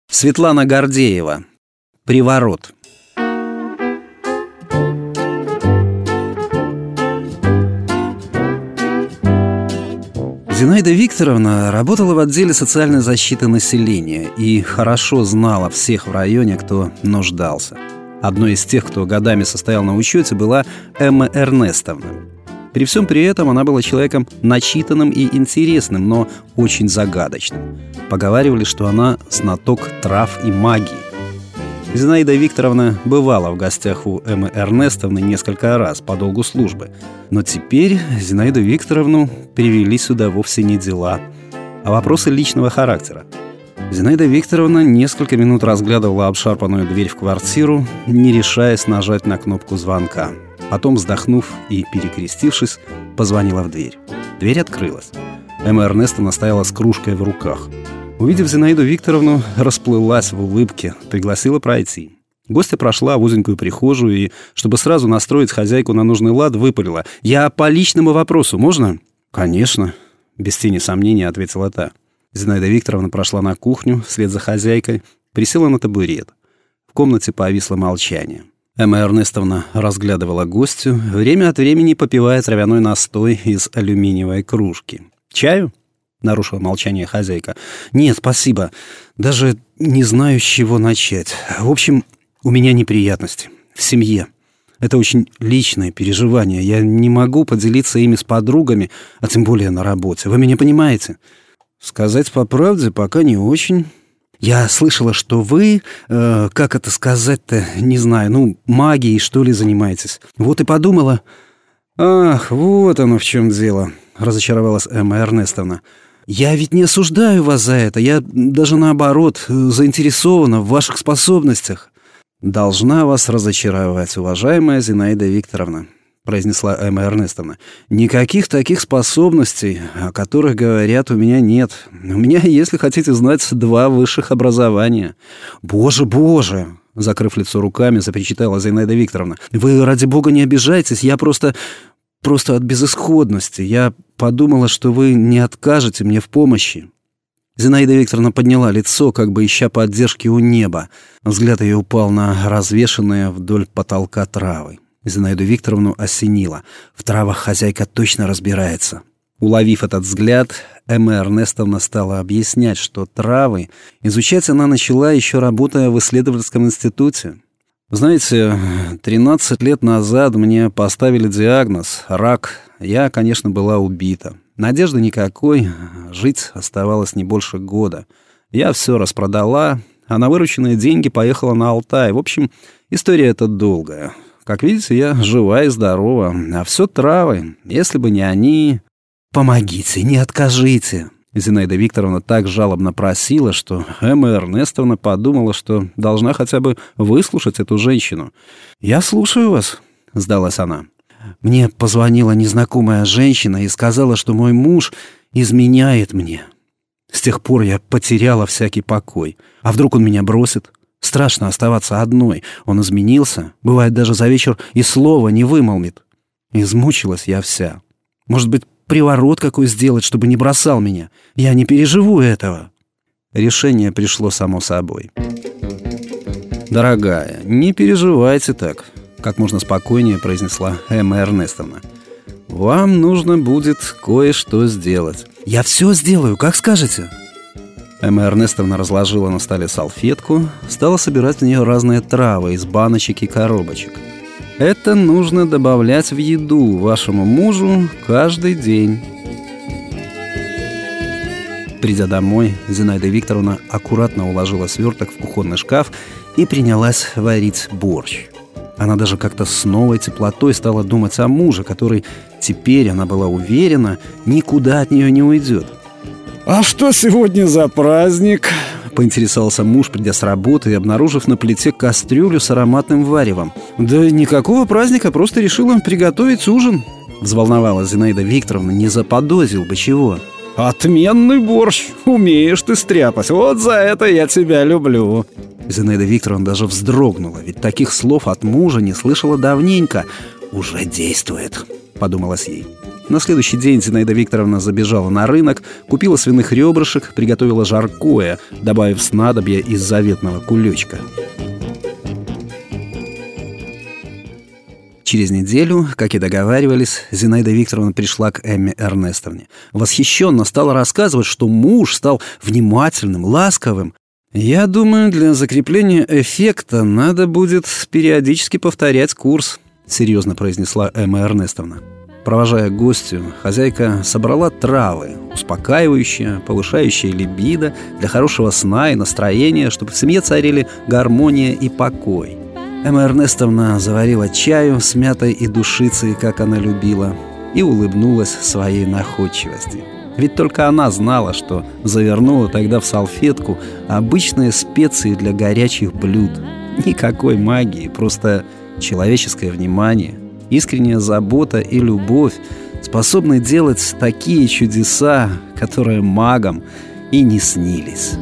Светлана Гордеева. «Приворот». Зинаида Викторовна работала в отделе социальной защиты населения и хорошо знала всех в районе, кто нуждался. Одной из тех, кто годами состоял на учете, была Эмма Эрнестовна. При всем при этом она была человеком начитанным и интересным, но очень загадочным. Поговаривали, что она знаток трав и магии. Зинаида Викторовна бывала в гостях у Эммы Эрнестовны несколько раз по долгу службы. Но теперь Зинаиду Викторовну привели сюда вовсе не дела, а вопросы личного характера. Зинаида Викторовна несколько минут разглядывала обшарпанную дверь в квартиру, не решаясь нажать на кнопку звонка. Потом, вздохнув и перекрестившись, позвонила в дверь. Дверь открылась. Эмма Эрнестовна стояла с кружкой в руках. Увидев Зинаиду Викторовну, расплылась в улыбке, пригласила пройти. Гостья прошла в узенькую прихожую и, чтобы сразу настроить хозяйку на нужный лад, выпалила: «Я по личному вопросу, можно?» «Конечно», — без тени сомнения ответила та. Зинаида Викторовна прошла на кухню вслед за хозяйкой, присела на табурет. В комнате повисло молчание. Эмма Эрнестовна разглядывала гостью, время от времени попивая травяной настой из алюминиевой кружки. «Чаю?» — нарушила молчание хозяйка. «Нет, спасибо. Даже не знаю, с чего начать. В общем, у меня неприятности. В семье. Это очень личные переживания. Я не могу поделиться ими с подругами, а тем более на работе. Вы меня понимаете?» «Сказать по правде, пока не очень. Я слышала, что вы, как это сказать-то, не знаю, магией, что ли, занимаетесь. Вот и подумала...» «Ах, вот оно в чем дело», — разочаровалась Эмма Эрнестовна. «Я ведь не осуждаю вас за это. Я даже наоборот заинтересована в ваших способностях». «Должна вас разочаровать, уважаемая Зинаида Викторовна», — произнесла Эмма Эрнестовна. «Никаких таких способностей, о которых говорят, у меня нет. У меня, если хотите знать, 2 высших образования». «Боже, боже!» — закрыв лицо руками, запричитала Зинаида Викторовна. «Вы, ради бога, не обижайтесь. Я просто от безысходности. Я подумала, что вы не откажете мне в помощи». Зинаида Викторовна подняла лицо, как бы ища поддержки у неба. Взгляд ее упал на развешанные вдоль потолка травы. Зинаиду Викторовну осенило. В травах хозяйка точно разбирается. Уловив этот взгляд, Эмма Эрнестовна стала объяснять, что травы изучать она начала, еще работая в исследовательском институте. «Знаете, 13 лет назад мне поставили диагноз — рак. Я, конечно, была убита. Надежды никакой, жить оставалось не больше года. Я все распродала, а на вырученные деньги поехала на Алтай. В общем, история эта долгая. Как видите, я жива и здорова, а все травы. Если бы не они...» «Помогите, не откажите!» Зинаида Викторовна так жалобно просила, что Эмма Эрнестовна подумала, что должна хотя бы выслушать эту женщину. «Я слушаю вас», — сдалась она. «Мне позвонила незнакомая женщина и сказала, что мой муж изменяет мне. С тех пор я потеряла всякий покой. А вдруг он меня бросит? Страшно оставаться одной. Он изменился. Бывает, даже за вечер и слова не вымолвит. Измучилась я вся. Может быть, приворот какой сделать, чтобы не бросал меня? Я не переживу этого». Решение пришло само собой. «Дорогая, не переживайте так», — как можно спокойнее произнесла Эмма Эрнестовна. «Вам нужно будет кое-что сделать». «Я все сделаю, как скажете». Эмма Эрнестовна разложила на столе салфетку, стала собирать в нее разные травы из баночек и коробочек. «Это нужно добавлять в еду вашему мужу каждый день». Придя домой, Зинаида Викторовна аккуратно уложила сверток в кухонный шкаф и принялась варить борщ. Она даже как-то с новой теплотой стала думать о муже, который, теперь она была уверена, никуда от нее не уйдет. «А что сегодня за праздник?» — поинтересовался муж, придя с работы и обнаружив на плите кастрюлю с ароматным варевом. «Да никакого праздника, просто решила приготовить ужин», — взволновалась Зинаида Викторовна. «Не заподозрил бы чего». «Отменный борщ! Умеешь ты стряпать! Вот за это я тебя люблю!» Зинаида Викторовна даже вздрогнула, ведь таких слов от мужа не слышала давненько. «Уже действует», — подумалось ей. На следующий день Зинаида Викторовна забежала на рынок, купила свиных ребрышек, приготовила жаркое, добавив снадобье из заветного кулечка. Через неделю, как и договаривались, Зинаида Викторовна пришла к Эмме Эрнестовне. Восхищенно стала рассказывать, что муж стал внимательным, ласковым. «Я думаю, для закрепления эффекта надо будет периодически повторять курс», — серьезно произнесла Эмма Эрнестовна. Провожая гостью, хозяйка собрала травы, успокаивающие, повышающие либидо, для хорошего сна и настроения, чтобы в семье царили гармония и покой. Эмма Эрнестовна заварила чаю с мятой и душицей, как она любила, и улыбнулась своей находчивости. Ведь только она знала, что завернула тогда в салфетку обычные специи для горячих блюд. Никакой магии, просто человеческое внимание, искренняя забота и любовь способны делать такие чудеса, которые магам и не снились.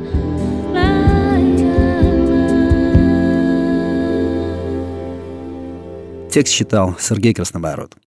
Текст читал Сергей Краснобород.